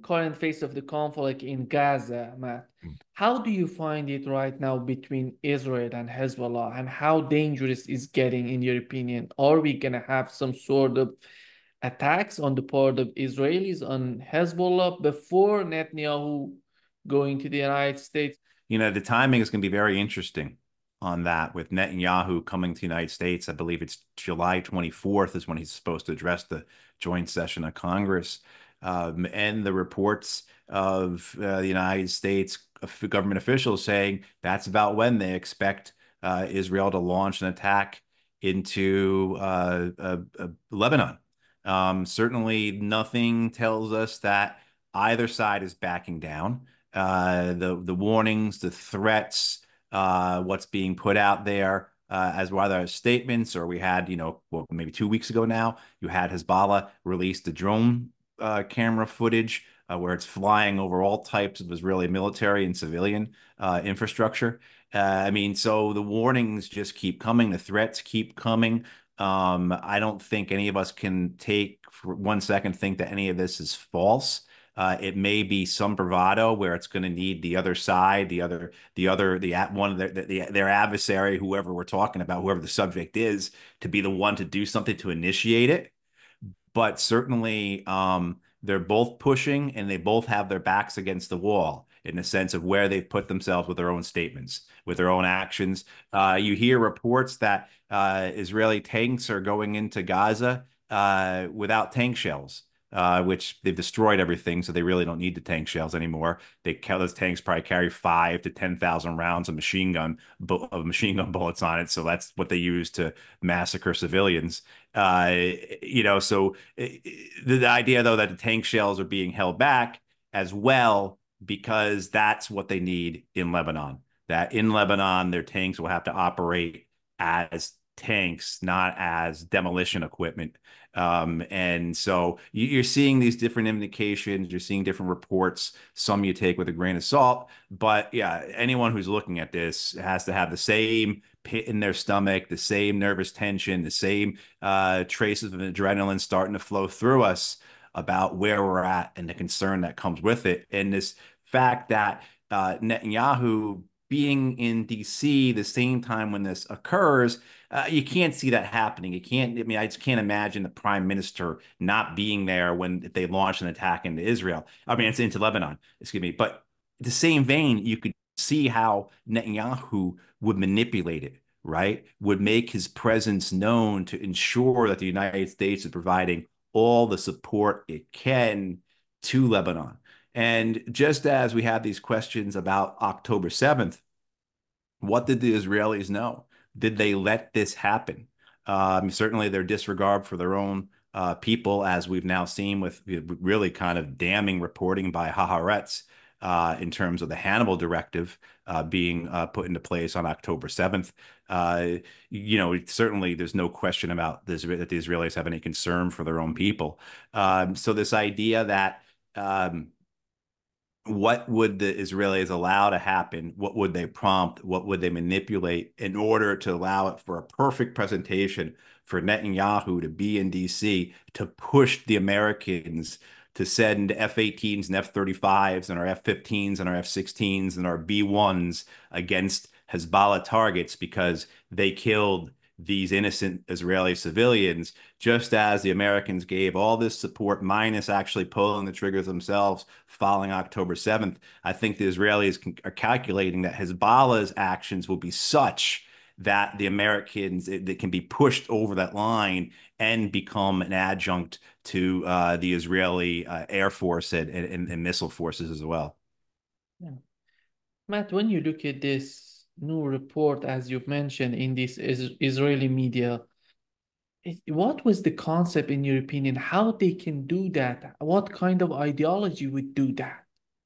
current phase of the conflict in Gaza, Matt, how do you find it right now between Israel and Hezbollah, and how dangerous is getting, in your opinion? Are we gonna have some sort of attacks on the part of Israelis on Hezbollah before Netanyahu going to the United States? The timing is going to be very interesting on that with Netanyahu coming to the United States. I believe it's July 24th is when he's supposed to address the joint session of Congress. And the reports of the United States government officials saying that's about when they expect Israel to launch an attack into Lebanon. Certainly, nothing tells us that either side is backing down. The warnings, the threats, what's being put out there as whether statements, or we had, well, maybe 2 weeks ago now, you had Hezbollah release the drone camera footage where it's flying over all types of Israeli military and civilian infrastructure. I mean, so the warnings just keep coming, the threats keep coming. I don't think any of us can take for 1 second think that any of this is false. It may be some bravado where it's going to need the other side, one of their adversary, whoever we're talking about, whoever the subject is, to be the one to do something to initiate it. But certainly, they're both pushing and they both have their backs against the wall in the sense of where they've put themselves with their own statements, with their own actions. You hear reports that Israeli tanks are going into Gaza without tank shells, which they've destroyed everything, so they really don't need the tank shells anymore. Those tanks probably carry 5 to 10,000 rounds of machine gun bullets on it, so that's what they use to massacre civilians. So the idea though that the tank shells are being held back as well because that's what they need in Lebanon. That in Lebanon, their tanks will have to operate as tanks, not as demolition equipment. And so you're seeing these different indications, you're seeing different reports. Some you take with a grain of salt, but yeah, anyone who's looking at this has to have the same pit in their stomach, the same nervous tension, the same traces of adrenaline starting to flow through us about where we're at and the concern that comes with it. And this fact that Netanyahu being in DC the same time when this occurs, you can't see that happening. You can't, I mean, I just can't imagine the prime minister not being there when they launch an attack into Israel. I mean, it's into Lebanon, excuse me. But the same vein, you could see how Netanyahu would manipulate it, right? Would make his presence known to ensure that the United States is providing all the support it can to Lebanon. And just as we had these questions about October 7th, what did the Israelis know? Did they let this happen? Certainly their disregard for their own people, as we've now seen with really kind of damning reporting by Haaretz in terms of the Hannibal directive being put into place on October 7th. Certainly there's no question about this, that the Israelis have any concern for their own people. So this idea that what would the Israelis allow to happen? What would they prompt? What would they manipulate in order to allow it for a perfect presentation for Netanyahu to be in DC to push the Americans to send F-18s and F-35s and our F-15s and our F-16s and our B-1s against Hezbollah targets because they killed these innocent Israeli civilians, just as the Americans gave all this support, minus actually pulling the triggers themselves following October 7th. I think the Israelis are calculating that Hezbollah's actions will be such that the Americans that can be pushed over that line and become an adjunct to the Israeli Air Force and missile forces as well. Yeah. Matt, when you look at this new report, as you've mentioned in this Israeli media, what was the concept in your opinion? How they can do that? What kind of ideology would do that?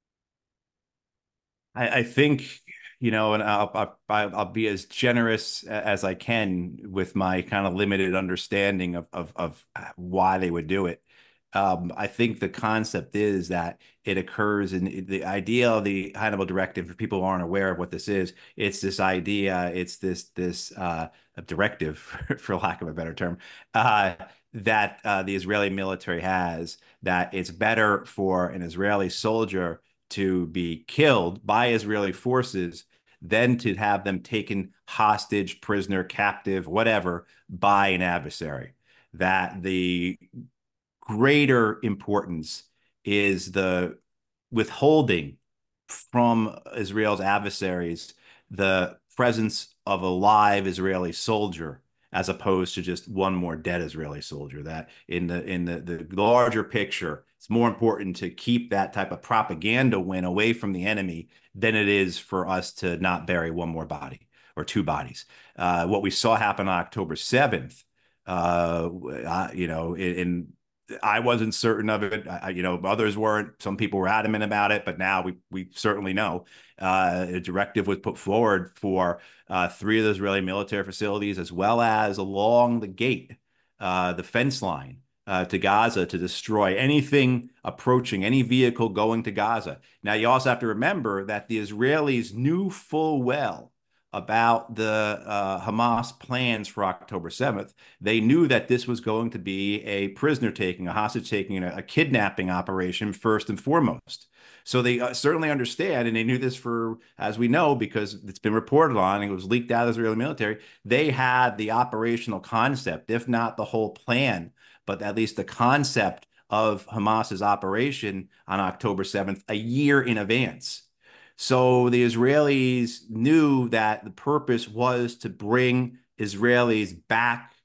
I think, and I'll be as generous as I can with my kind of limited understanding of why they would do it. I think the concept is that it occurs in the idea of the Hannibal Directive. If people aren't aware of what this is, it's this idea, it's this directive, for lack of a better term, that the Israeli military has, that it's better for an Israeli soldier to be killed by Israeli forces than to have them taken hostage, prisoner, captive, whatever, by an adversary. That the greater importance is the withholding from Israel's adversaries the presence of a live Israeli soldier as opposed to just one more dead Israeli soldier. That in the larger picture, it's more important to keep that type of propaganda win away from the enemy than it is for us to not bury one more body or two bodies. What we saw happen on October 7th, in I wasn't certain of it. Others weren't. Some people were adamant about it, but now we certainly know. A directive was put forward for three of the Israeli military facilities, as well as along the gate, the fence line to Gaza, to destroy anything approaching any vehicle going to Gaza. Now, you also have to remember that the Israelis knew full well about the Hamas plans for October 7th. They knew that this was going to be a prisoner taking, a hostage taking, a kidnapping operation first and foremost. So they certainly understand, and they knew this for, as we know, because it's been reported on, and it was leaked out of the Israeli military. They had the operational concept, if not the whole plan, but at least the concept of Hamas's operation on October 7th a year in advance. So the Israelis knew that the purpose was to bring Israelis back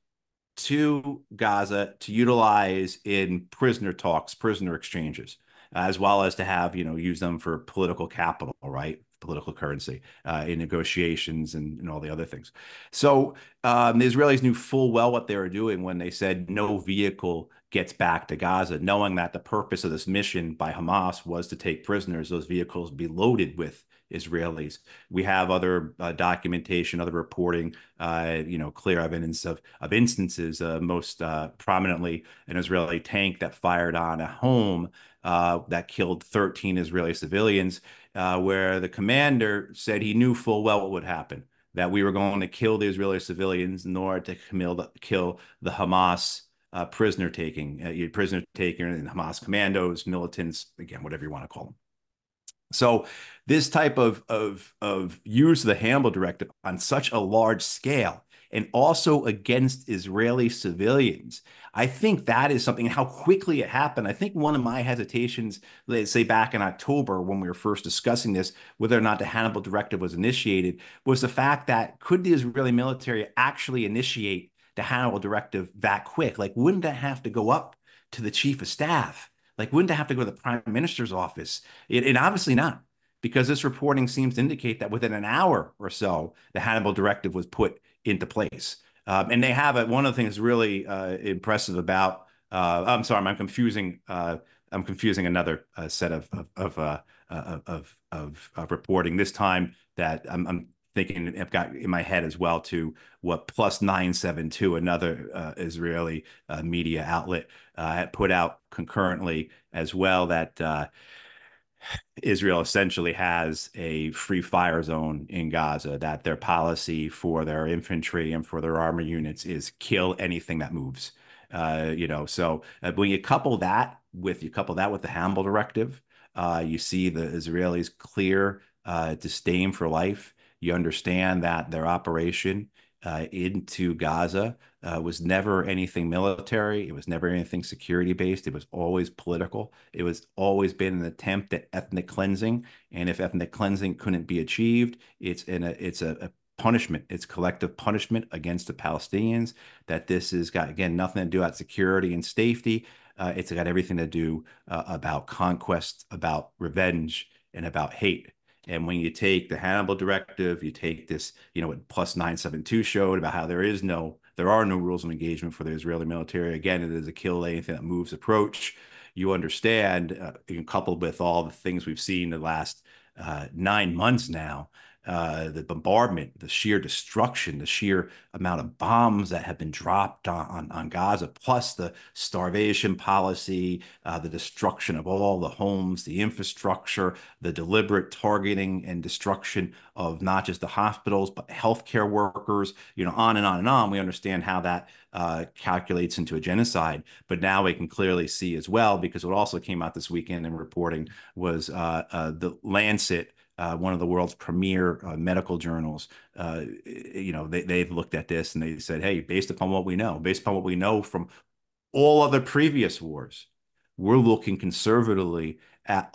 to Gaza to utilize in prisoner talks, prisoner exchanges, as well as to have, use them for political capital, right? Political currency in negotiations and all the other things. So the Israelis knew full well what they were doing when they said no vehicle gets back to Gaza, knowing that the purpose of this mission by Hamas was to take prisoners. Those vehicles be loaded with Israelis. We have other documentation, other reporting, clear evidence of instances, most prominently an Israeli tank that fired on a home that killed 13 Israeli civilians, where the commander said he knew full well what would happen, that we were going to kill the Israeli civilians in order to kill the Hamas prisoner taking, and Hamas commandos, militants, again, whatever you want to call them. So this type of use of the Hannibal Directive on such a large scale and also against Israeli civilians, I think that is something, how quickly it happened. I think one of my hesitations, let's say back in October when we were first discussing this, whether or not the Hannibal Directive was initiated, was the fact that could the Israeli military actually initiate the Hannibal Directive that quick? Like, wouldn't that have to go up to the chief of staff? Like, wouldn't that have to go to the prime minister's office? And obviously not, because this reporting seems to indicate that within an hour or so, the Hannibal Directive was put into place. And they have it. One of the things really impressive about, I'm sorry, I'm confusing another set of reporting. This time that I'm thinking, I've got in my head as well to what Plus 972, another Israeli media outlet, had put out concurrently as well, that Israel essentially has a free fire zone in Gaza, that their policy for their infantry and for their armor units is kill anything that moves. So when you couple that with the Hannibal Directive, you see the Israelis' clear disdain for life. You understand that their operation into Gaza was never anything military. It was never anything security based. It was always political. It was always been an attempt at ethnic cleansing. And if ethnic cleansing couldn't be achieved, it's a punishment. It's collective punishment against the Palestinians. That this has got, again, nothing to do with security and safety. It's got everything to do about conquest, about revenge, and about hate. And when you take the Hannibal Directive, you take this, what Plus 972 showed about how there are no rules of engagement for the Israeli military. Again, it is a kill anything that moves approach. You understand, coupled with all the things we've seen the last 9 months now, the bombardment, the sheer destruction, the sheer amount of bombs that have been dropped on Gaza, plus the starvation policy, the destruction of all the homes, the infrastructure, the deliberate targeting and destruction of not just the hospitals, but healthcare workers, on and on and on. We understand how that calculates into a genocide. But now we can clearly see as well, because what also came out this weekend in reporting was the Lancet, one of the world's premier medical journals. They've looked at this and they said, hey, based upon what we know from all other previous wars, we're looking conservatively at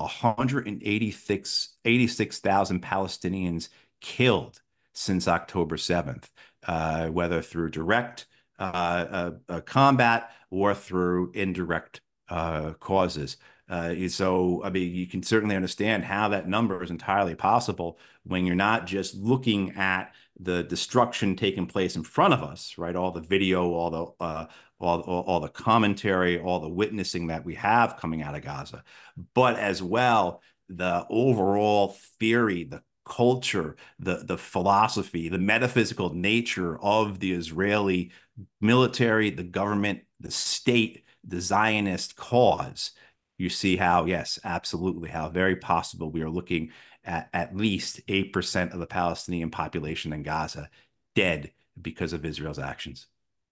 186,000 Palestinians killed since October 7th, whether through direct combat or through indirect causes. So, I mean, you can certainly understand how that number is entirely possible when you're not just looking at the destruction taking place in front of us, right? All the video, all the commentary, all the witnessing that we have coming out of Gaza, but as well the overall theory, the culture, the philosophy, the metaphysical nature of the Israeli military, the government, the state, the Zionist cause. You see how, yes, absolutely, how very possible we are looking at least 8% of the Palestinian population in Gaza dead because of Israel's actions.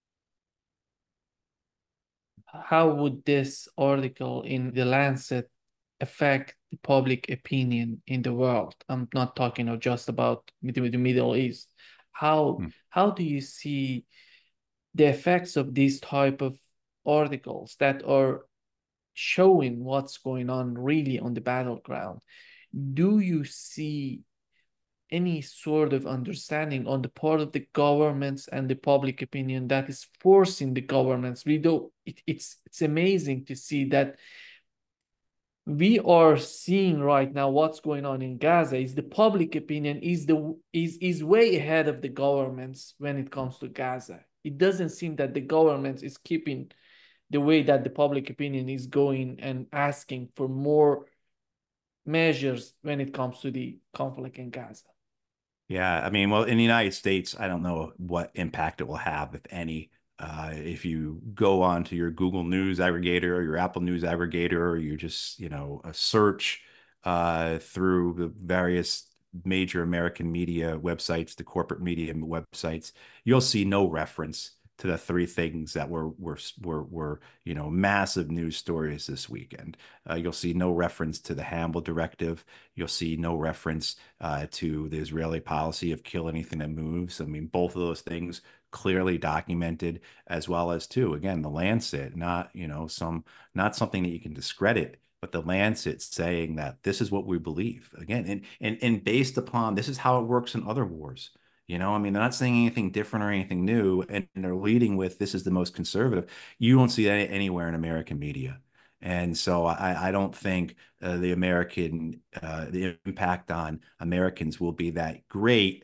How would this article in The Lancet affect the public opinion in the world? I'm not talking just about the Middle East. How Hmm. how do you see the effects of these type of articles that are showing what's going on really on the battleground? Do you see any sort of understanding on the part of the governments and the public opinion that is forcing the governments? It's amazing to see that we are seeing right now what's going on in Gaza is the public opinion is way ahead of the governments when it comes to Gaza. It doesn't seem that the government is keeping the way that the public opinion is going and asking for more measures when it comes to the conflict in Gaza. Yeah, I mean, well, in the United States, I don't know what impact it will have, if any. If you go on to your Google News aggregator or your Apple News aggregator, or you just, a search through the various major American media websites, the corporate media websites, you'll see no reference to the three things that were massive news stories this weekend. You'll see no reference to the Hambel Directive. You'll see no reference to the Israeli policy of kill anything that moves. I mean, both of those things clearly documented, as well as, too, again, the Lancet, not something that you can discredit, but the Lancet saying that this is what we believe, again, and based upon this is how it works in other wars. I mean, they're not saying anything different or anything new, and they're leading with this is the most conservative. You won't see that anywhere in American media. And so I don't think the impact on Americans will be that great,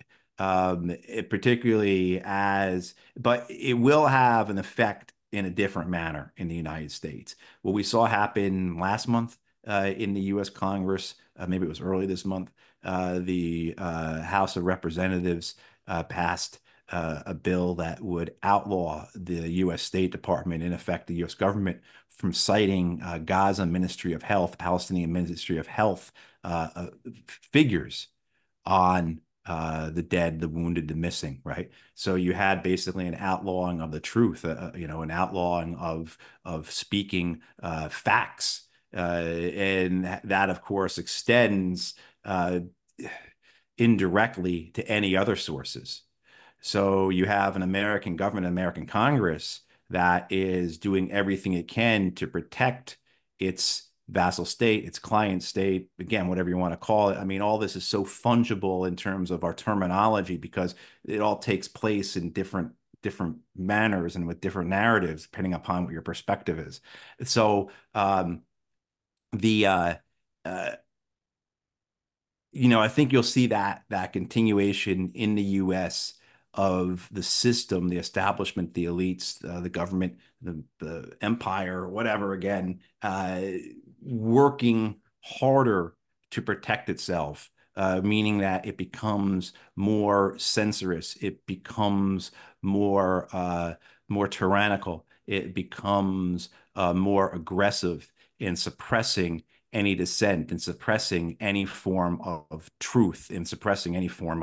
but it will have an effect in a different manner in the United States. What we saw happen last month in the U.S. Congress, maybe it was early this month, the House of Representatives passed a bill that would outlaw the U.S. State Department, in effect, the U.S. government, from citing Gaza Ministry of Health, Palestinian Ministry of Health figures on the dead, the wounded, the missing, right? So you had basically an outlawing of the truth, an outlawing of speaking facts, and that, of course, extends indirectly to any other sources. So you have an American government, an American Congress that is doing everything it can to protect its vassal state, its client state, again, whatever you want to call it. I mean, all this is so fungible in terms of our terminology because it all takes place in different manners and with different narratives, depending upon what your perspective is. So the I think you'll see that continuation in the U.S. of the system, the establishment, the elites, the government, the empire, whatever, again, working harder to protect itself meaning that it becomes more censorious, it becomes more tyrannical, it becomes more aggressive in suppressing any dissent, in suppressing any form of truth, in suppressing any form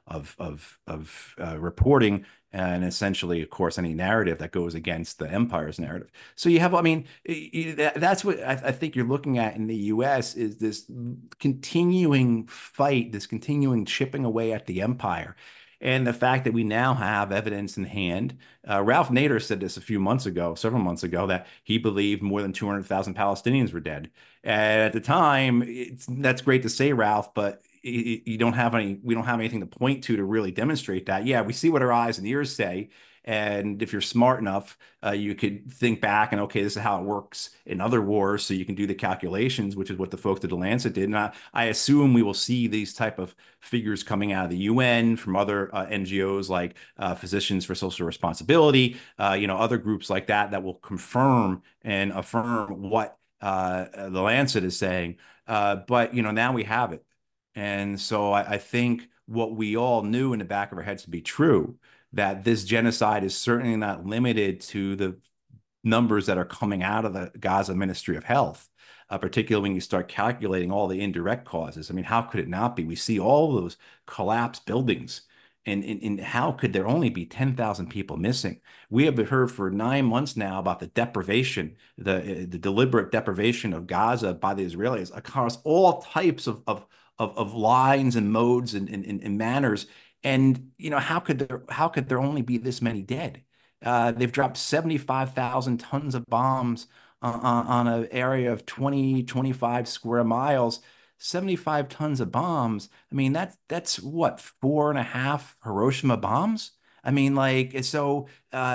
of reporting, and essentially, of course, any narrative that goes against the empire's narrative. So you have, I mean, that's what I think you're looking at in the U.S. is this continuing fight, this continuing chipping away at the empire. And the fact that we now have evidence in hand. Ralph Nader said this a few months ago, several months ago, that he believed more than 200,000 Palestinians were dead. And at the time, that's great to say, Ralph, but you don't have any, we don't have anything to point to really demonstrate that. Yeah, we see what our eyes and ears say. And if you're smart enough, you could think back and, okay, this is how it works in other wars. So you can do the calculations, which is what the folks at the Lancet did. And I assume we will see these type of figures coming out of the UN, from other NGOs like Physicians for Social Responsibility, other groups like that, that will confirm and affirm what the Lancet is saying. But now we have it. And so I think what we all knew in the back of our heads to be true, that this genocide is certainly not limited to the numbers that are coming out of the Gaza Ministry of Health, particularly when you start calculating all the indirect causes. I mean, how could it not be? We see all those collapsed buildings. And how could there only be 10,000 people missing? We have heard for 9 months now about the deprivation, the deliberate deprivation of Gaza by the Israelis across all types of lines and modes and manners. And how could there only be this many dead? They've dropped 75,000 tons of bombs on an area of 20, 25 square miles. 75 tons of bombs. I mean, that's what, 4.5 Hiroshima bombs? I mean, like, so,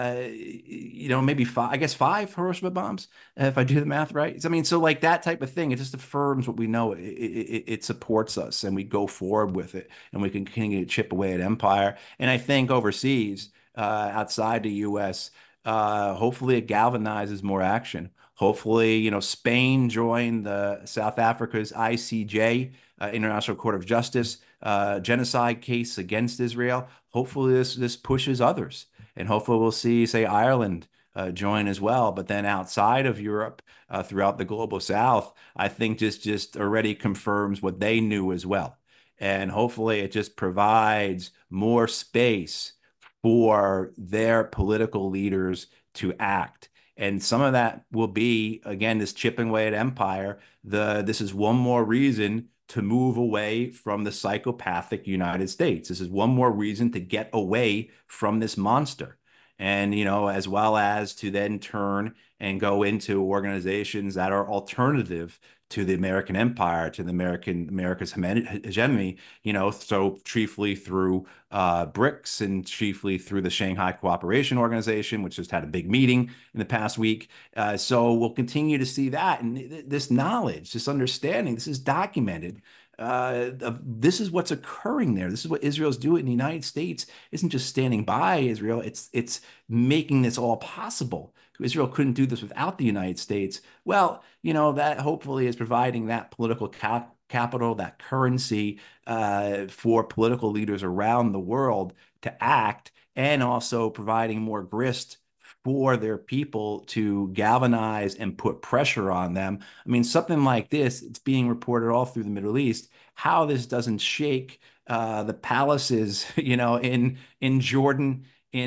maybe five, I guess 5 Hiroshima bombs, if I do the math right. I mean, so like that type of thing, it just affirms what we know. It supports us, and we go forward with it, and we can continue to chip away at empire. And I think overseas, outside the U.S., hopefully it galvanizes more action. Hopefully, Spain joined the South Africa's ICJ, International Court of Justice, genocide case against Israel. Hopefully, this pushes others, and hopefully, we'll see, say, Ireland join as well. But then outside of Europe, throughout the global South, I think just already confirms what they knew as well, and hopefully, it just provides more space for their political leaders to act. And some of that will be, again, this chipping away at empire. This is one more reason to move away from the psychopathic United States. This is one more reason to get away from this monster. And, as well as to then turn and go into organizations that are alternative to the American empire, to the America's hegemony, so chiefly through BRICS, and chiefly through the Shanghai Cooperation Organization, which just had a big meeting in the past week. So we'll continue to see that. And this knowledge, this understanding, this is documented. This is what's occurring there. This is what Israel's doing. The United States isn't just standing by Israel. It's making this all possible. Israel couldn't do this without the United States. Well, that hopefully is providing that political capital, that currency for political leaders around the world to act, and also providing more grist for their people to galvanize and put pressure on them. I mean, something like this, it's being reported all through the Middle East, how this doesn't shake the palaces, in Jordan,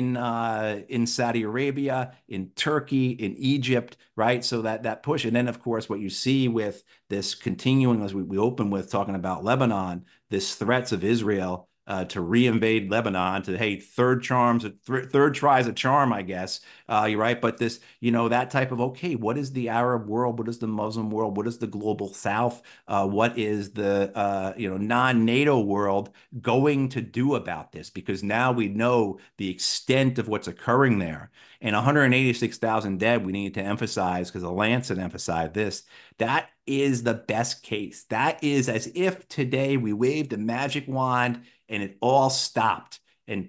in Saudi Arabia, in Turkey, in Egypt, right? So that push. And then, of course, what you see with this continuing, as we open with talking about Lebanon, this threats of Israel to reinvade Lebanon, to, hey, third tries a charm, I guess. You're right. But this, that type of, okay, what is the Arab world? What is the Muslim world? What is the global South? What is the, non-NATO world going to do about this? Because now we know the extent of what's occurring there. And 186,000 dead, we need to emphasize, because the Lancet emphasized this, that is the best case. That is as if today we waved a magic wand and it all stopped. And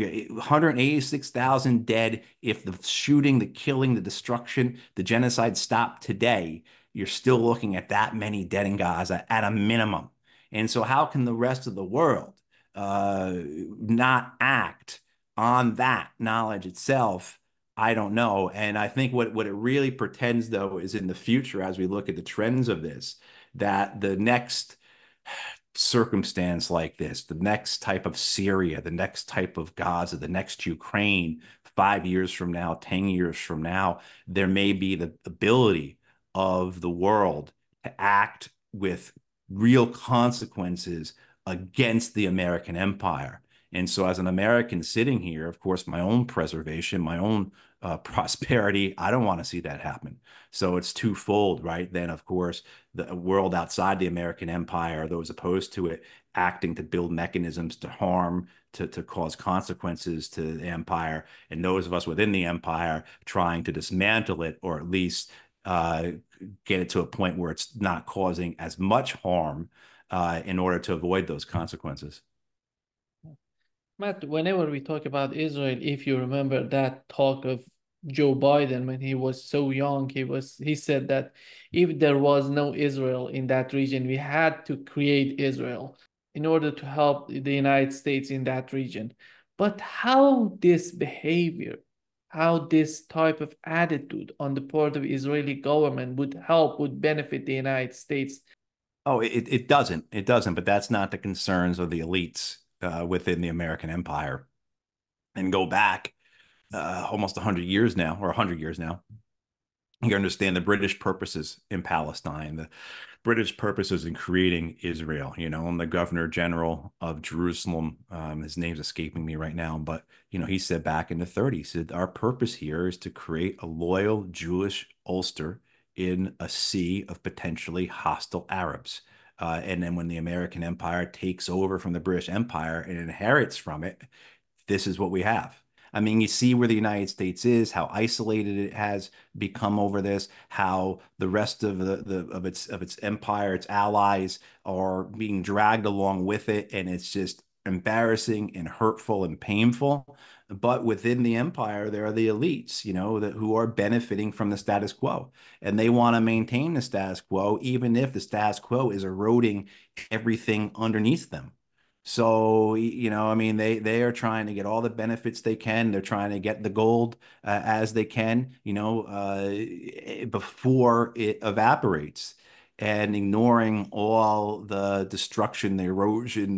186,000 dead. If the shooting, the killing, the destruction, the genocide stopped today, you're still looking at that many dead in Gaza at a minimum. And so, how can the rest of the world not act on that knowledge itself? I don't know. And I think what it really pretends, though, is in the future, as we look at the trends of this, that the next circumstance like this, the next type of Syria, the next type of Gaza, the next Ukraine, 5 years from now, 10 years from now, there may be the ability of the world to act with real consequences against the American empire. And so, as an American sitting here, of course, my own preservation, my own prosperity, I don't want to see that happen. So it's twofold, right? Then, of course, the world outside the American empire, those opposed to it, acting to build mechanisms to harm, to cause consequences to the empire, and those of us within the empire trying to dismantle it, or at least uh, get it to a point where it's not causing as much harm in order to avoid those consequences. Matt, whenever we talk about Israel, if you remember that talk of Joe Biden when he was so young, he said that if there was no Israel in that region, we had to create Israel in order to help the United States in that region. But how this behavior, how this type of attitude on the part of Israeli government would benefit the United States? Oh, it doesn't. It doesn't, but that's not the concerns of the elites within the American empire. And go back almost 100 years now, or 100 years now, you understand the British purposes in Palestine, the British purposes in creating Israel, and the governor general of Jerusalem, his name's escaping me right now, but, he said back in the 30s, he said, our purpose here is to create a loyal Jewish Ulster in a sea of potentially hostile Arabs. And then when the American empire takes over from the British Empire and inherits from it, this is what we have. I mean, you see where the United States is, how isolated it has become over this, how the rest of its empire, its allies are being dragged along with it, and it's just embarrassing and hurtful and painful. But within the empire, there are the elites, who are benefiting from the status quo, and they want to maintain the status quo, even if the status quo is eroding everything underneath them. So, I mean, they are trying to get all the benefits they can. They're trying to get the gold as they can, before it evaporates, and ignoring all the destruction, the erosion,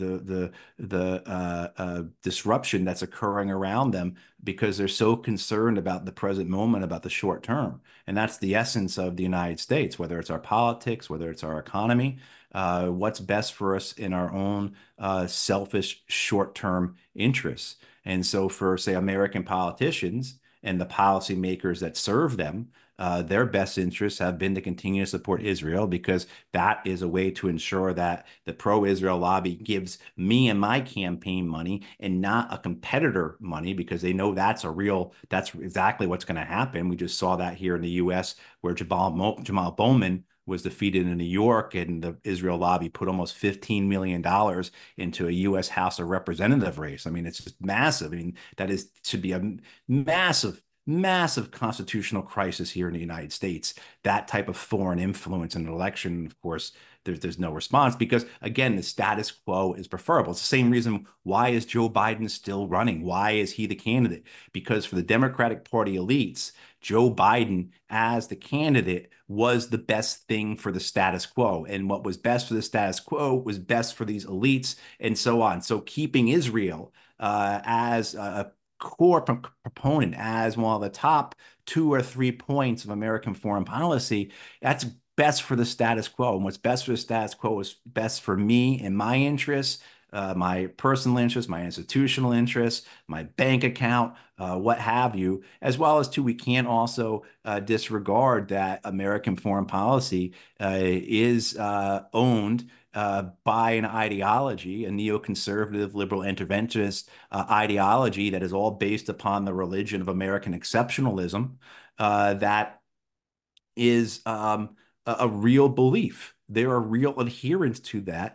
the disruption that's occurring around them, because they're so concerned about the present moment, about the short term. And that's the essence of the United States, whether it's our politics, whether it's our economy, what's best for us in our own selfish short-term interests. And so for, say, American politicians and the policymakers that serve them, their best interests have been to continue to support Israel, because that is a way to ensure that the pro-Israel lobby gives me and my campaign money and not a competitor money, because they know that's exactly what's going to happen. We just saw that here in the U.S., where Jamal Bowman was defeated in New York, and the Israel lobby put almost $15 million into a U.S. House of Representative race. I mean, it's just massive. I mean, should be a massive, massive constitutional crisis here in the United States. That type of foreign influence in an election, of course, there's no response, because, again, the status quo is preferable. It's the same reason why is Joe Biden still running? Why is he the candidate? Because for the Democratic Party elites, Joe Biden as the candidate was the best thing for the status quo. And what was best for the status quo was best for these elites, and so on. So keeping Israel as a core proponent, as one of the top 2 or 3 points of American foreign policy, that's best for the status quo. And what's best for the status quo is best for me and my interests, my personal interests, my institutional interests, my bank account, what have you, as well as, too, we can't also disregard that American foreign policy is owned by an ideology, a neoconservative, liberal interventionist ideology that is all based upon the religion of American exceptionalism, that is a real belief. There are real adherents to that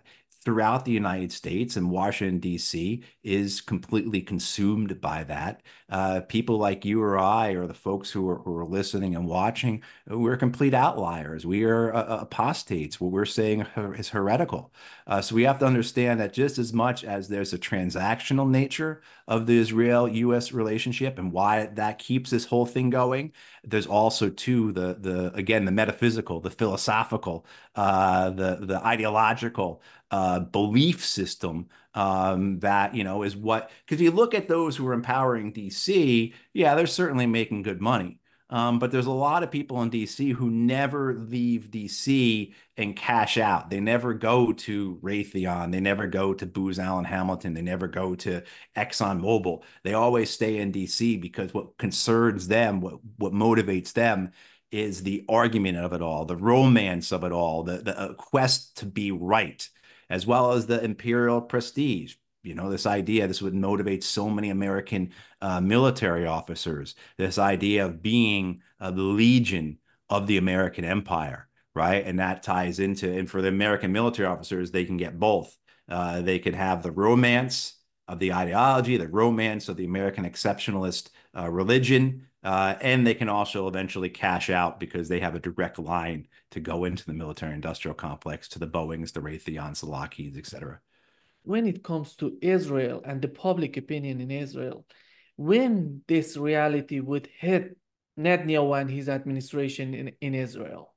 throughout the United States, and Washington, D.C. is completely consumed by that. People like you or I, or the folks who are listening and watching, we're complete outliers. We are apostates. What we're saying is heretical. So we have to understand that just as much as there's a transactional nature of the Israel-U.S. relationship and why that keeps this whole thing going, there's also too the again the metaphysical, the philosophical, the ideological belief system that is what, because you look at those who are empowering DC, yeah, they're certainly making good money. But there's a lot of people in DC who never leave DC and cash out. They never go to Raytheon. They never go to Booz Allen Hamilton. They never go to ExxonMobil. They always stay in DC because what concerns them, what motivates them is the argument of it all, the romance of it all, the quest to be right, as well as the imperial prestige. This idea, this would motivate so many American military officers, this idea of being the legion of the American empire, right? And that ties into, and for the American military officers, they can get both. They can have the romance of the ideology, the romance of the American exceptionalist religion, and they can also eventually cash out because they have a direct line to go into the military industrial complex, to the Boeings, the Raytheons, the Lockheeds, etc. When it comes to Israel and the public opinion in Israel, when this reality would hit Netanyahu and his administration in Israel?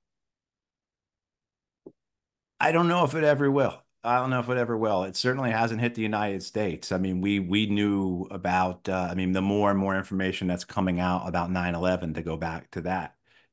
I don't know if it ever will. I don't know if it ever will. It certainly hasn't hit the United States. I mean, we knew about, I mean, the more and more information that's coming out about 9/11, to go back to that.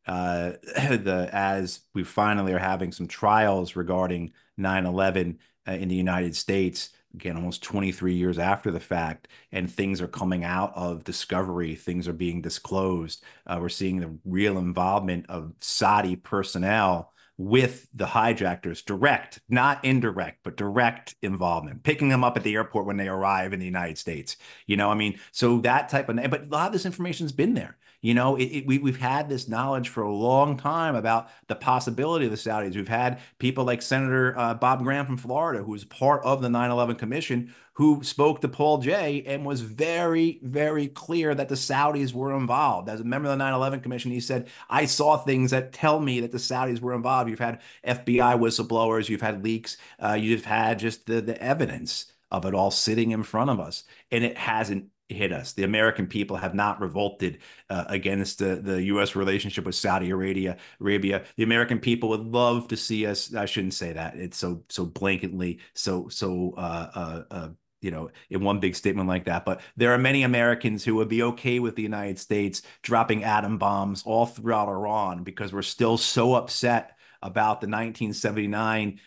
As we finally are having some trials regarding 9/11 in the United States, again, almost 23 years after the fact, and things are coming out of discovery, things are being disclosed. We're seeing the real involvement of Saudi personnel with the hijackers, direct, not indirect, but direct involvement, picking them up at the airport when they arrive in the United States. I mean, so that type of, but a lot of this information's been there. We've had this knowledge for a long time about the possibility of the Saudis. We've had people like Senator Bob Graham from Florida, who was part of the 9/11 Commission, who spoke to Paul Jay and was very, very clear that the Saudis were involved. As a member of the 9/11 Commission, he said, I saw things that tell me that the Saudis were involved. You've had FBI whistleblowers, you've had leaks, you've had just the evidence of it all sitting in front of us, and it hasn't hit us. The American people have not revolted against the U.S. relationship with Saudi Arabia. The American people would love to see us. I shouldn't say that. It's so blanketly in one big statement like that. But there are many Americans who would be okay with the United States dropping atom bombs all throughout Iran because we're still so upset about the 1979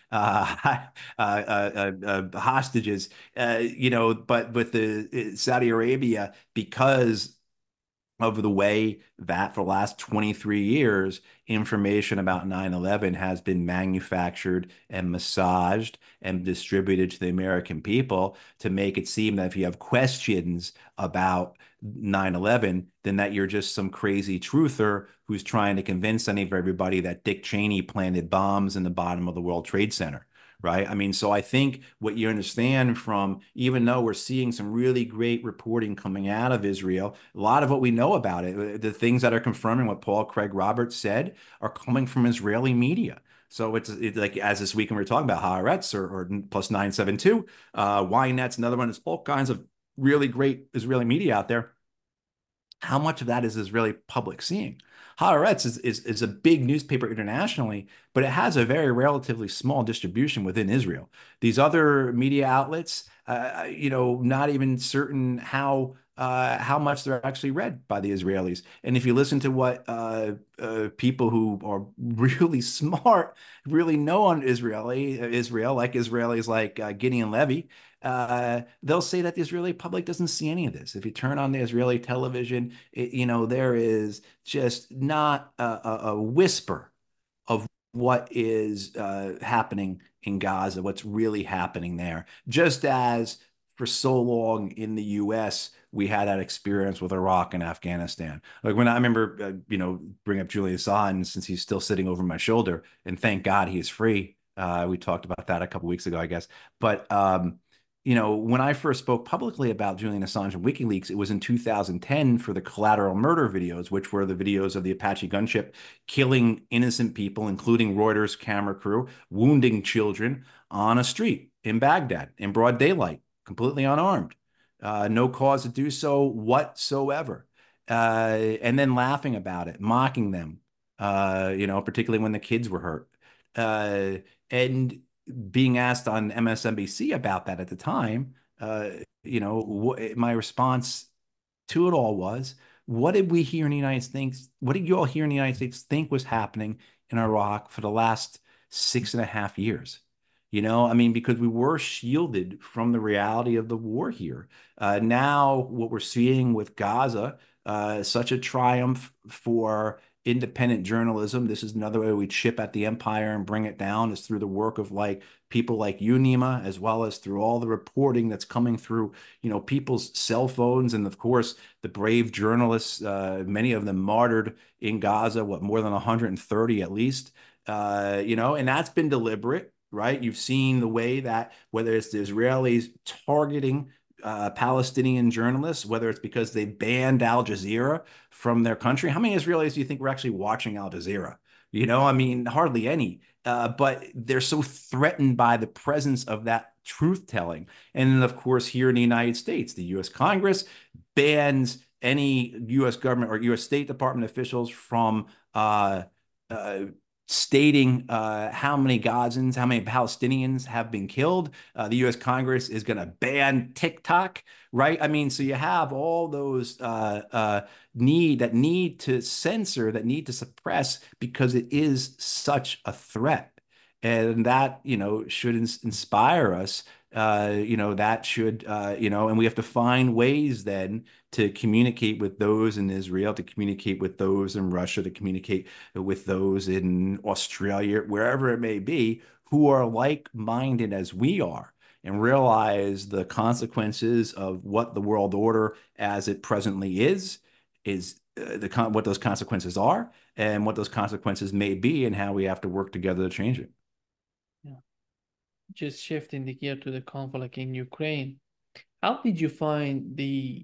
hostages, but with the Saudi Arabia, because of the way that for the last 23 years, information about 9/11 has been manufactured and massaged and distributed to the American people to make it seem that if you have questions about 9/11, then that you're just some crazy truther who's trying to convince everybody that Dick Cheney planted bombs in the bottom of the World Trade Center. Right. I mean, so I think what you understand from, even though we're seeing some really great reporting coming out of Israel, a lot of what we know about it, the things that are confirming what Paul Craig Roberts said, are coming from Israeli media. So it's like, as this weekend we are talking about Haaretz or plus 972, Ynet's another one. There's all kinds of really great Israeli media out there. How much of that is Israeli public seeing? Haaretz is a big newspaper internationally, but it has a very relatively small distribution within Israel. These other media outlets, not even certain how much they're actually read by the Israelis. And if you listen to what people who are really smart, really know on Israel, like Israelis like Gideon Levy, they'll say that the Israeli public doesn't see any of this. If you turn on the Israeli television, there is just not a whisper of what is happening in Gaza, what's really happening there. Just as for so long in the U.S., we had that experience with Iraq and Afghanistan. Like when I remember, bring up Julian Assange, since he's still sitting over my shoulder, and thank God he is free. We talked about that a couple weeks ago, I guess. But when I first spoke publicly about Julian Assange and WikiLeaks, it was in 2010 for the collateral murder videos, which were the videos of the Apache gunship killing innocent people, including Reuters camera crew, wounding children on a street in Baghdad in broad daylight, completely unarmed, no cause to do so whatsoever, and then laughing about it, mocking them, particularly when the kids were hurt. And being asked on MSNBC about that at the time, my response to it all was, what did we here in the United States, what did you all here in the United States think was happening in Iraq for the last 6.5 years? I mean, because we were shielded from the reality of the war here. Now, what we're seeing with Gaza, such a triumph for independent journalism. This is another way we chip at the empire and bring it down, is through the work of people like you, Nima, as well as through all the reporting that's coming through, people's cell phones. And of course, the brave journalists, many of them martyred in Gaza, more than 130 at least, and that's been deliberate, right? You've seen the way that whether it's the Israelis targeting Palestinian journalists, whether it's because they banned Al Jazeera from their country. How many Israelis do you think were actually watching Al Jazeera? I mean, hardly any. But they're so threatened by the presence of that truth telling. And then, of course, here in the United States, the U.S. Congress bans any U.S. government or U.S. State Department officials from uh, stating how many Gazans, how many Palestinians have been killed. The U.S. Congress is going to ban TikTok, right? I mean, so you have all those need to censor, that need to suppress, because it is such a threat. And that, should inspire us. That should, and we have to find ways then to communicate with those in Israel, to communicate with those in Russia, to communicate with those in Australia, wherever it may be, who are like-minded as we are, and realize the consequences of what the world order as it presently is what those consequences are, and what those consequences may be, and how we have to work together to change it. Yeah. Just shifting the gear to the conflict in Ukraine. How did you find the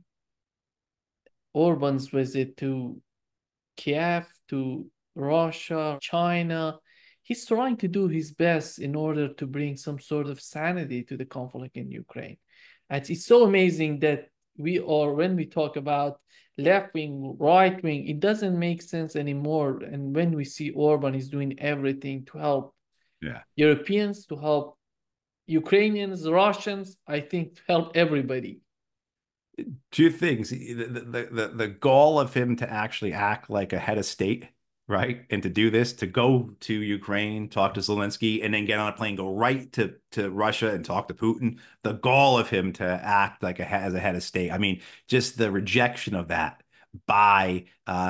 Orban's visit to Kiev, to Russia, China? He's trying to do his best in order to bring some sort of sanity to the conflict in Ukraine. And it's so amazing that when we talk about left wing, right wing, it doesn't make sense anymore. And when we see Orban is doing everything to help Europeans, to help Ukrainians, Russians, I think to help everybody. Two things. The goal of him to actually act like a head of state, right? And to do this, to go to Ukraine, talk to Zelensky, and then get on a plane, go right to Russia and talk to Putin. The goal of him to act like as a head of state. I mean, just the rejection of that by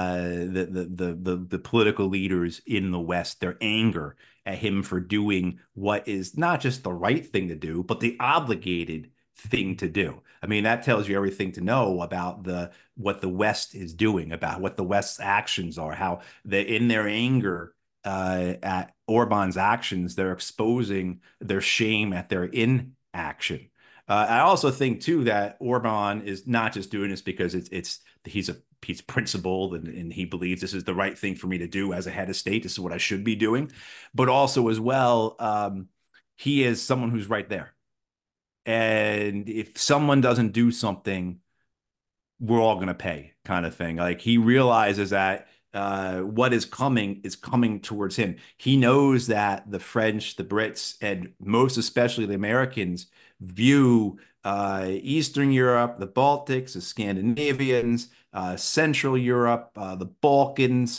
the political leaders in the West, their anger at him for doing what is not just the right thing to do, but the obligated thing to do. I mean, that tells you everything to know about what the West is doing, about what the West's actions are, how they, in their anger at Orban's actions, they're exposing their shame at their inaction. I also think too that Orban is not just doing this because he's principled, and he believes this is the right thing for me to do as a head of state. This is what I should be doing, but also as well, he is someone who's right there. And if someone doesn't do something, we're all going to pay, kind of thing. Like, he realizes that what is coming towards him. He knows that the French, the Brits, and most especially the Americans view Eastern Europe, the Baltics, the Scandinavians, Central Europe, the Balkans,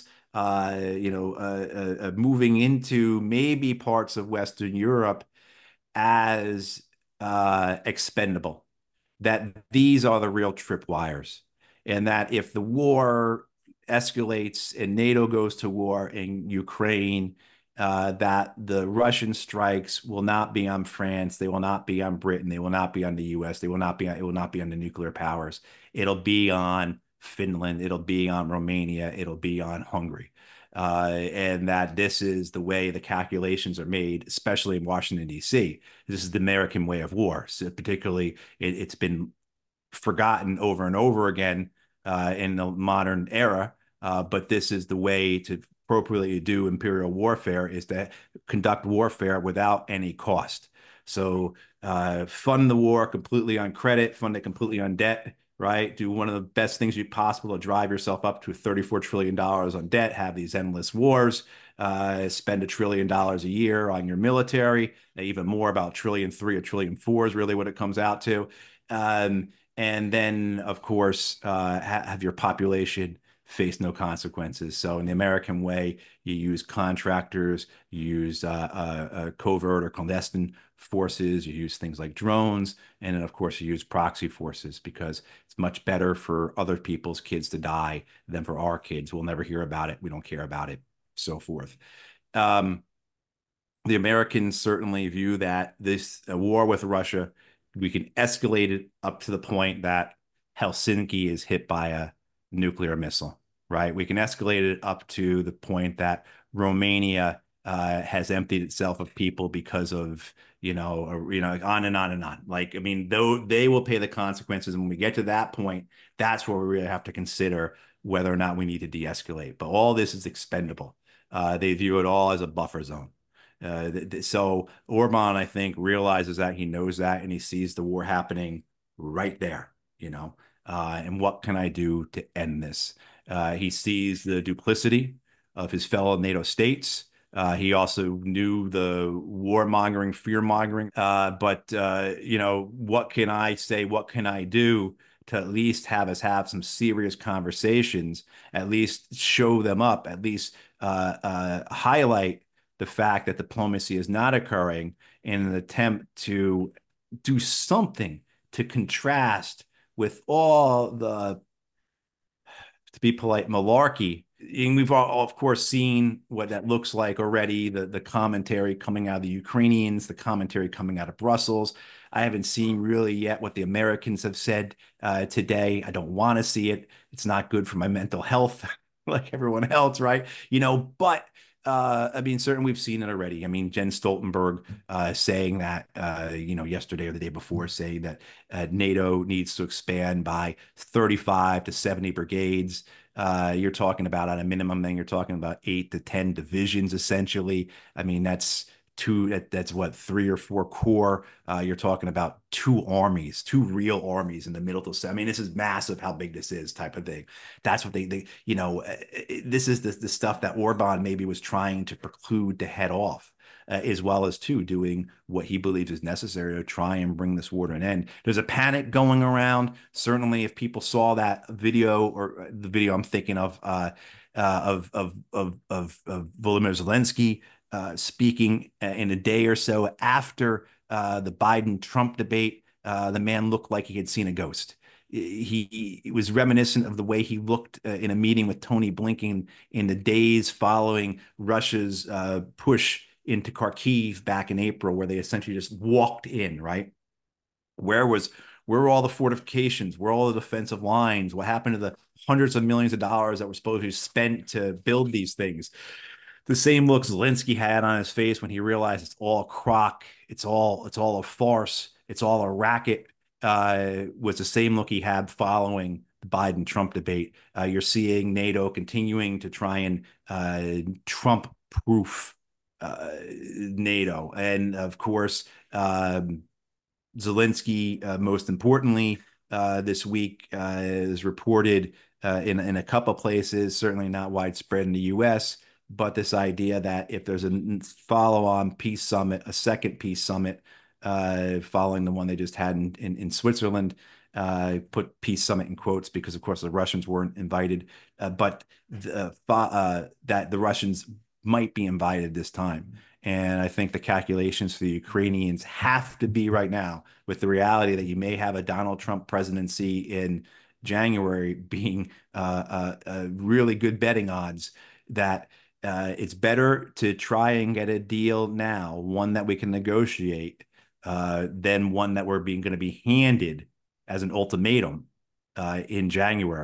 moving into maybe parts of Western Europe as expendable, that these are the real tripwires, and that if the war escalates and NATO goes to war in Ukraine, that the Russian strikes will not be on France, they will not be on Britain, they will not be on the US, it will not be on the nuclear powers. It'll be on Finland, it'll be on Romania, it'll be on Hungary. and that this is the way the calculations are made, especially in Washington, D.C. This is the American way of war. So particularly, it's been forgotten over and over again in the modern era. But this is the way to appropriately do imperial warfare, is to conduct warfare without any cost. So fund the war completely on credit, fund it completely on debt, right? Do one of the best things you possible to drive yourself up to $34 trillion on debt, have these endless wars, spend $1 trillion a year on your military, even more, about $1.3 trillion, $1.4 trillion is really what it comes out to. Um, and then, of course, have your population face no consequences. So in the American way, you use contractors, you use covert or clandestine forces, you use things like drones, and then, of course, you use proxy forces, because it's much better for other people's kids to die than for our kids. We'll never hear about it. We don't care about it, so forth. Um, the Americans certainly view that this war with Russia, we can escalate it up to the point that Helsinki is hit by a nuclear missile, right? We can escalate it up to the point that Romania has emptied itself of people because of, on and on and on. Like, I mean, though they will pay the consequences. And when we get to that point, that's where we really have to consider whether or not we need to de-escalate. But all this is expendable. They view it all as a buffer zone. So Orban, I think, realizes that, he knows that, and he sees the war happening right there, and what can I do to end this? He sees the duplicity of his fellow NATO states. He also knew the warmongering, fear-mongering. But what can I say? What can I do to at least have us have some serious conversations, at least show them up, at least highlight the fact that diplomacy is not occurring, in an attempt to do something to contrast with all the, to be polite, malarkey. And we've all, of course, seen what that looks like already, the commentary coming out of the Ukrainians, the commentary coming out of Brussels. I haven't seen really yet what the Americans have said today. I don't want to see it. It's not good for my mental health, like everyone else, right? But I mean, certainly we've seen it already. I mean, Jens Stoltenberg saying that, yesterday or the day before, saying that NATO needs to expand by 35 to 70 brigades. You're talking about, at a minimum, then you're talking about 8 to 10 divisions, essentially. I mean, that's what, 3 or 4 corps. You're talking about two armies, two real armies in the middle to. I mean, this is massive how big this is, type of thing. That's what this is the stuff that Orban maybe was trying to preclude, to head off. As well as too doing what he believes is necessary to try and bring this war to an end. There's a panic going around. Certainly, if people saw that video, or the video I'm thinking of Volodymyr Zelensky speaking in a day or so after the Biden-Trump debate, the man looked like he had seen a ghost. He was reminiscent of the way he looked in a meeting with Tony Blinken in the days following Russia's push into Kharkiv back in April, where they essentially just walked in, right? Where were all the fortifications? Where are all the defensive lines? What happened to the hundreds of millions of dollars that were supposed to be spent to build these things? The same look Zelensky had on his face when he realized it's all crock, it's all a farce, it's all a racket, was the same look he had following the Biden-Trump debate. You're seeing NATO continuing to try and Trump-proof NATO. And of course, Zelensky, most importantly, this week is reported in a couple places, certainly not widespread in the U.S., but this idea that if there's a follow-on peace summit, a second peace summit, following the one they just had in Switzerland, put peace summit in quotes because, of course, the Russians weren't invited, but that the Russians might be invited this time. And I think the calculations for the Ukrainians have to be right now, with the reality that you may have a Donald Trump presidency in January, being really good betting odds, that it's better to try and get a deal now, one that we can negotiate, than one that we're going to be handed as an ultimatum in January.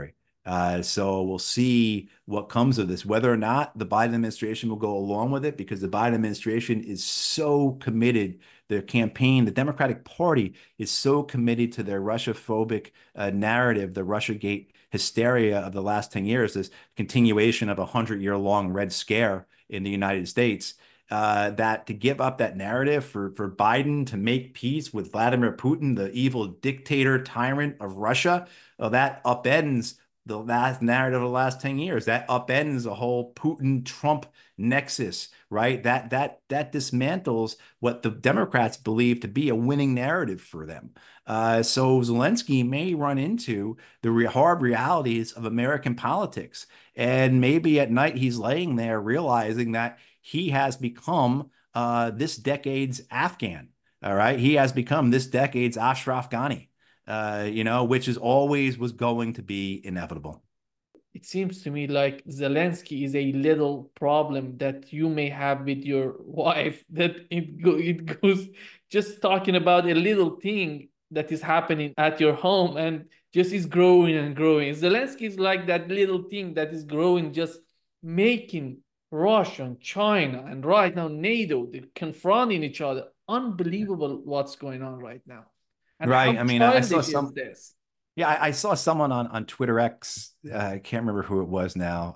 So we'll see what comes of this, whether or not the Biden administration will go along with it, because the Biden administration is so committed. Their campaign, the Democratic Party, is so committed to their Russia-phobic narrative, the Russiagate hysteria of the last 10 years, this continuation of a 100-year-long Red Scare in the United States. That to give up that narrative for Biden to make peace with Vladimir Putin, the evil dictator tyrant of Russia, well, that upends the last narrative of the last 10 years. That upends the whole Putin-Trump nexus, right? That dismantles what the Democrats believe to be a winning narrative for them. So Zelensky may run into the hard realities of American politics. And maybe at night he's laying there realizing that he has become this decade's Afghan. All right. He has become this decade's Ashraf Ghani, which is always was going to be inevitable. It seems to me like Zelensky is a little problem that you may have with your wife, that it goes just talking about a little thing that is happening at your home and just is growing and growing. Zelensky is like that little thing that is growing, just making Russia and China and right now NATO, they're confronting each other. Unbelievable what's going on right now. And how Right. I mean, I saw childish is some. this? Yeah, I saw someone on Twitter X. I can't remember who it was now.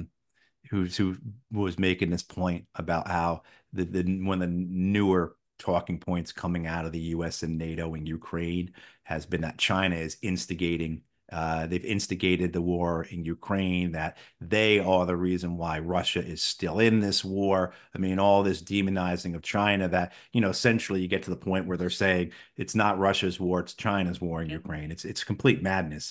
Who was making this point about how the one of the newer talking points coming out of the U.S. and NATO and Ukraine has been that China is instigating. They've instigated the war in Ukraine, that they are the reason why Russia is still in this war. I mean, all this demonizing of China that, essentially you get to the point where they're saying it's not Russia's war, it's China's war in Ukraine. It's complete madness.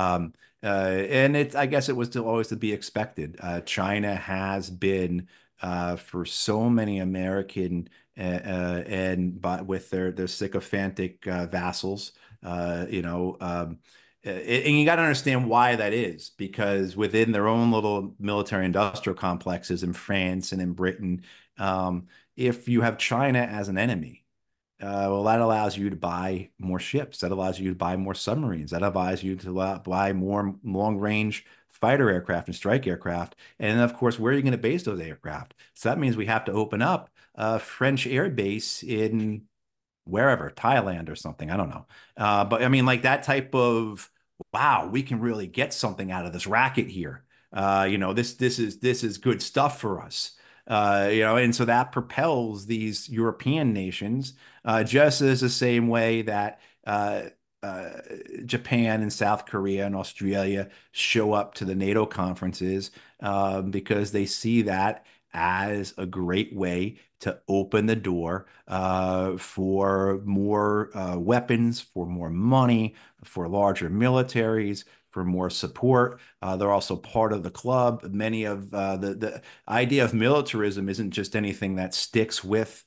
And I guess it was always to be expected. China has been for so many American and with their sycophantic vassals, and you got to understand why that is, because within their own little military industrial complexes in France and in Britain, um, if you have China as an enemy, well, that allows you to buy more ships. That allows you to buy more submarines. That allows you to buy more long-range fighter aircraft and strike aircraft. And then, of course, where are you going to base those aircraft? So that means we have to open up a French air base in wherever, Thailand or something. I don't know. But I mean, like that type of, wow, we can really get something out of this racket here. This is good stuff for us. And so that propels these European nations, just as the same way that uh, Japan and South Korea and Australia show up to the NATO conferences, because they see that as a great way to open the door for more weapons, for more money, for larger militaries, for more support. They're also part of the club. Many of the idea of militarism isn't just anything that sticks with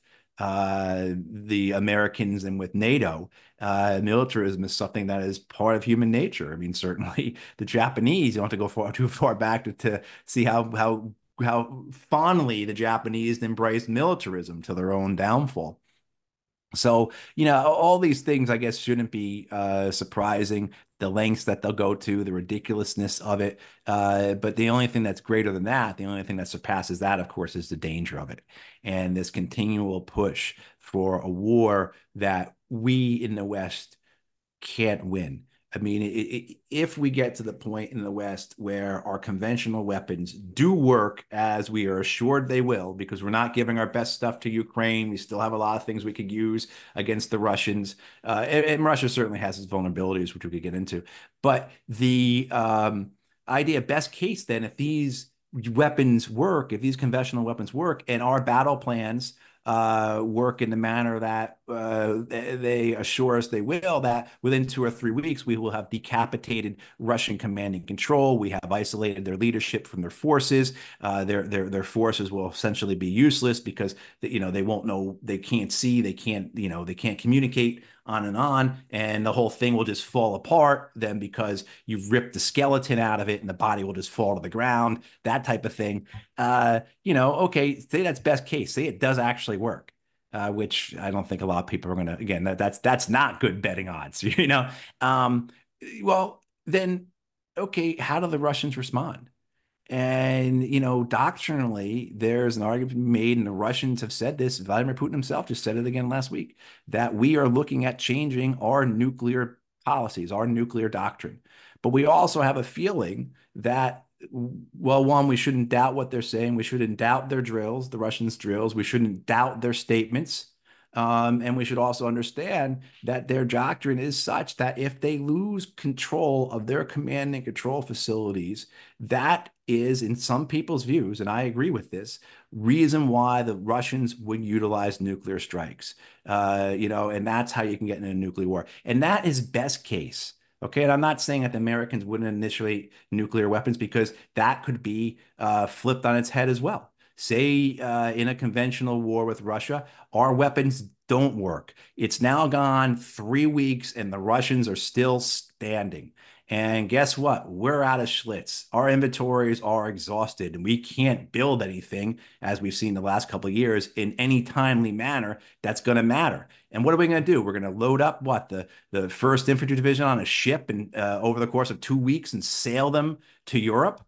the Americans and with NATO. Militarism is something that is part of human nature. I mean, certainly the Japanese, you don't have to go too far back to see how fondly the Japanese embraced militarism to their own downfall. So, all these things, I guess, shouldn't be surprising. The lengths that they'll go to, the ridiculousness of it. But the only thing that's greater than that, the only thing that surpasses that, of course, is the danger of it. And this continual push for a war that we in the West can't win. I mean, if we get to the point in the West where our conventional weapons do work as we are assured they will, because we're not giving our best stuff to Ukraine, we still have a lot of things we could use against the Russians. And Russia certainly has its vulnerabilities, which we could get into. But the idea, best case, then, if these weapons work, if these conventional weapons work, and our battle plans work in the manner that they assure us they will, that within 2 or 3 weeks, we will have decapitated Russian command and control. We have isolated their leadership from their forces. Their forces will essentially be useless because they won't know, they can't see, they can't communicate, on, and the whole thing will just fall apart then because you've ripped the skeleton out of it and the body will just fall to the ground, that type of thing. Okay, say that's best case. Say it does actually work, which I don't think a lot of people are going to. Again, that's not good betting odds. Um, well, then okay, how do the Russians respond? And, doctrinally, there's an argument made, and the Russians have said this. Vladimir Putin himself just said it again last week, that we are looking at changing our nuclear policies, our nuclear doctrine. But we also have a feeling that, well, one, we shouldn't doubt what they're saying. We shouldn't doubt their drills, the Russians' drills. We shouldn't doubt their statements. And we should also understand that their doctrine is such that if they lose control of their command and control facilities, that is, in some people's views, and I agree with this, reason why the Russians would utilize nuclear strikes. And that's how you can get in a nuclear war. And that is best case. Okay, and I'm not saying that the Americans wouldn't initiate nuclear weapons, because that could be flipped on its head as well. Say in a conventional war with Russia, our weapons don't work. It's now gone 3 weeks and the Russians are still standing. And guess what? We're out of Schlitz. Our inventories are exhausted, and we can't build anything, as we've seen the last couple of years, in any timely manner that's going to matter. And what are we going to do? We're going to load up what the First Infantry Division on a ship and over the course of 2 weeks and sail them to Europe.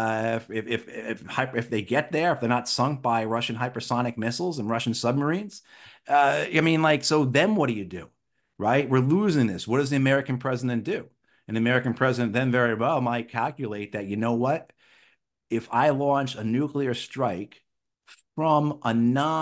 If they get there, if they're not sunk by Russian hypersonic missiles and Russian submarines, I mean, like, so then what do you do? Right? We're losing this. What does the American president do? An American president then very well might calculate that, you know what? If I launch a nuclear strike from a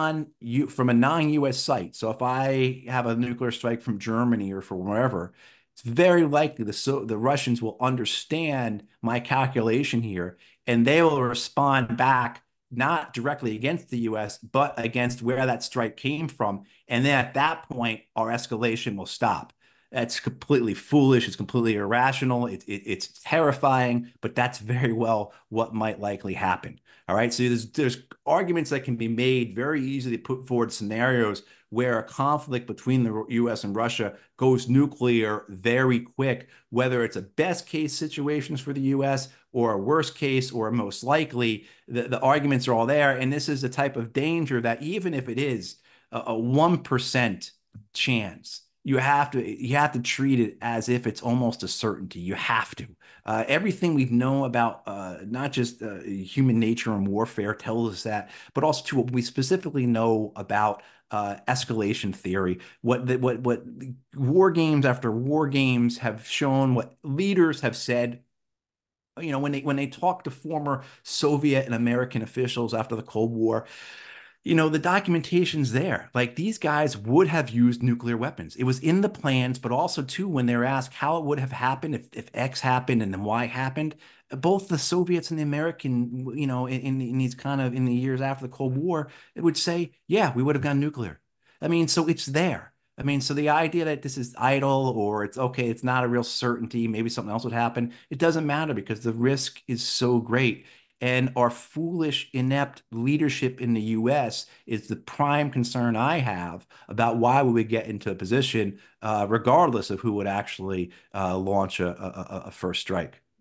non-US site, so if I have a nuclear strike from Germany or from wherever, it's very likely the Russians will understand my calculation here, and they will respond back not directly against the US, but against where that strike came from. And then at that point, our escalation will stop. That's completely foolish. It's completely irrational. It's terrifying, but that's very well what might likely happen. All right. So there's arguments that can be made very easily to put forward scenarios where a conflict between the US and Russia goes nuclear very quick, whether it's a best case situations for the US or a worst case or most likely, the arguments are all there. And this is the type of danger that even if it is a 1% chance, you have to treat it as if it's almost a certainty. You have to. Everything we know about not just human nature and warfare tells us that, but also to what we specifically know about escalation theory. What war games after war games have shown, what leaders have said. When they talk to former Soviet and American officials after the Cold War, the documentation's there. Like, these guys would have used nuclear weapons. It was in the plans, but also too, when they're asked how it would have happened if X happened and then Y happened, both the Soviets and the American, in these kind of in the years after the Cold War, it would say, yeah, we would have gone nuclear. I mean, so it's there. I mean, so the idea that this is idle or it's okay, it's not a real certainty, maybe something else would happen, it doesn't matter because the risk is so great. And our foolish, inept leadership in the US is the prime concern I have about why we would get into a position, regardless of who would actually launch a first strike.